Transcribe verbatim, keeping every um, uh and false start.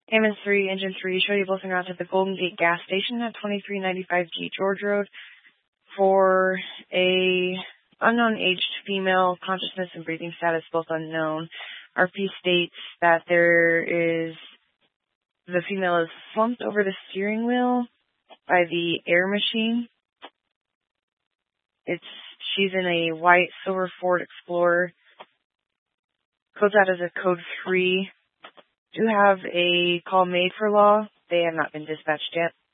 Hammond three, Engine three, show you both en route to the Golden Gate gas station at twenty-three ninety-five G George Road for a unknown aged female, consciousness and breathing status both unknown. R P states that there is, the female is slumped over the steering wheel by the air machine. It's, she's in a white silver Ford Explorer. Codes out as a code three. Do have a call made for law. They have not been dispatched yet.